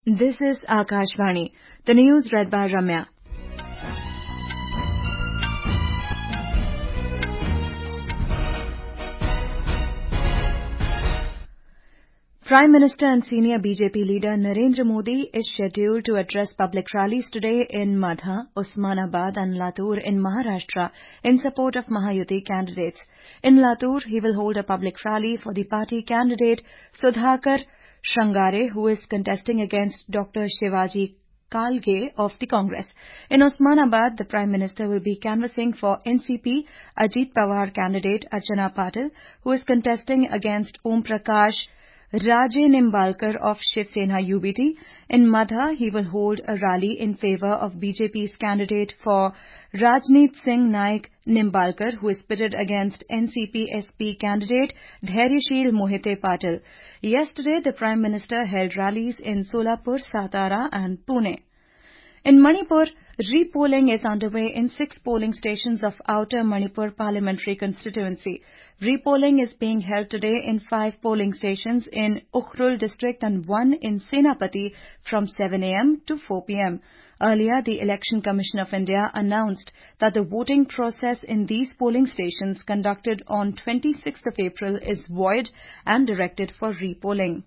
This is Akashvani. The news read by Ramya. Prime Minister and senior BJP leader Narendra Modi is scheduled to address public rallies today in Madha, Osmanabad and Latur in Maharashtra in support of Mahayuti candidates. In Latur, he will hold a public rally for the party candidate Sudhakar Shrangare, who is contesting against Dr. Shivaji Kalge of the Congress. In Osmanabad, the Prime Minister will be canvassing for NCP Ajit Pawar candidate Archana Patil, who is contesting against Om Prakash Raje Nimbalkar of Shiv Sena UBT. In Madha, he will hold a rally in favour of BJP's candidate for Rajneet Singh Naik Nimbalkar, who is pitted against NCP SP candidate Dhairyasheel Mohite Patil. Yesterday, the Prime Minister held rallies in Solapur, Satara and Pune. In Manipur, repolling is underway in 6 polling stations of Outer Manipur Parliamentary Constituency. Repolling is being held today in 5 polling stations in Ukhrul district and 1 in Senapati from 7 a.m. to 4 p.m. Earlier, the Election Commission of India announced that the voting process in these polling stations conducted on 26th of April is void and directed for repolling.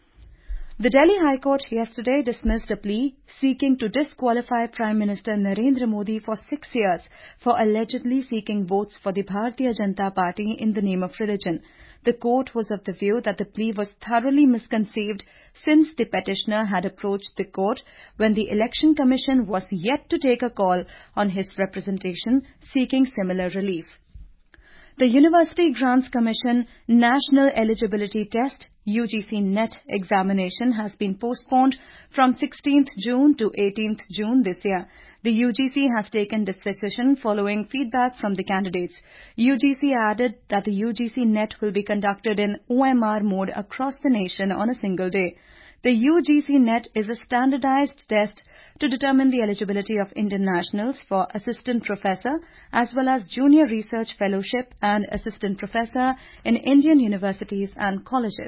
The Delhi High Court yesterday dismissed a plea seeking to disqualify Prime Minister Narendra Modi for 6 years for allegedly seeking votes for the Bharatiya Janata Party in the name of religion. The court was of the view that the plea was thoroughly misconceived since the petitioner had approached the court when the Election Commission was yet to take a call on his representation seeking similar relief. The University Grants Commission National Eligibility Test UGC NET examination has been postponed from 16th June to 18th June this year. The UGC has taken this decision following feedback from the candidates. UGC added that the UGC NET will be conducted in OMR mode across the nation on a single day. The UGC NET is a standardized test to determine the eligibility of Indian nationals for assistant professor as well as junior research fellowship and assistant professor in Indian universities and colleges.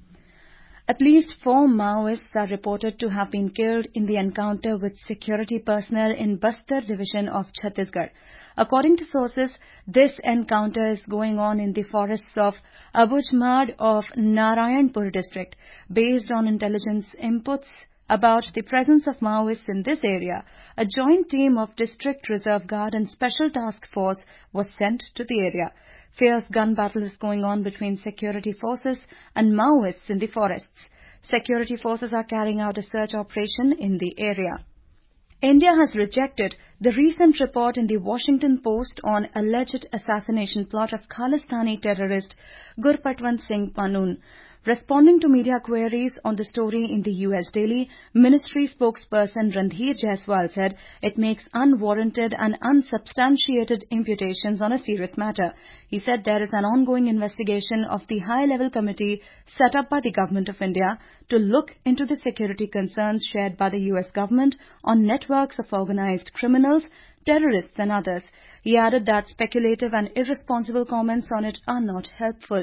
At least 4 Maoists are reported to have been killed in the encounter with security personnel in Bastar division of Chhattisgarh. According to sources, this encounter is going on in the forests of Abujmad of Narayanpur district. Based on intelligence inputs about the presence of Maoists in this area, a joint team of District Reserve Guard and Special Task Force was sent to the area. Fierce gun battle is going on between security forces and Maoists in the forests. Security forces are carrying out a search operation in the area. India has rejected the recent report in the Washington Post on alleged assassination plot of Khalistani terrorist Gurpatwant Singh Panun. Responding to media queries on the story in the US Daily, Ministry spokesperson Randhir Jaiswal said it makes unwarranted and unsubstantiated imputations on a serious matter. He said there is an ongoing investigation of the high-level committee set up by the Government of India to look into the security concerns shared by the US government on networks of organized criminals, terrorists and others. He added that speculative and irresponsible comments on it are not helpful.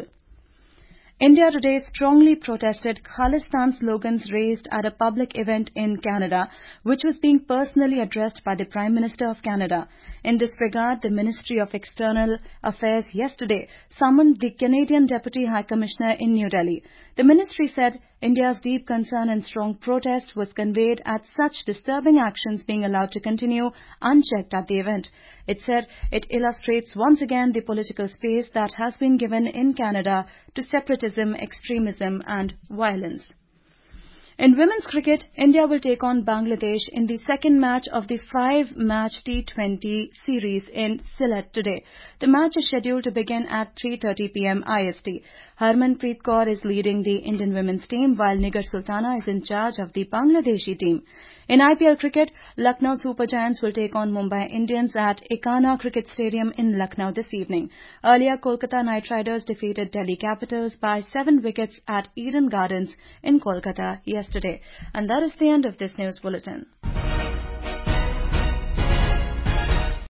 India today strongly protested Khalistan slogans raised at a public event in Canada, which was being personally addressed by the Prime Minister of Canada. In this regard, the Ministry of External Affairs yesterday summoned the Canadian Deputy High Commissioner in New Delhi. The ministry said India's deep concern and strong protest was conveyed at such disturbing actions being allowed to continue unchecked at the event. It said it illustrates once again the political space that has been given in Canada to separatism, extremism and violence. In women's cricket, India will take on Bangladesh in the second match of the 5-match T20 series in Sylhet today. The match is scheduled to begin at 3:30 p.m. IST. Harmanpreet Kaur is leading the Indian women's team while Nigar Sultana is in charge of the Bangladeshi team. In IPL cricket, Lucknow Super Giants will take on Mumbai Indians at Ekana Cricket Stadium in Lucknow this evening. Earlier, Kolkata Knight Riders defeated Delhi Capitals by 7 wickets at Eden Gardens in Kolkata yesterday. And that is the end of this news bulletin.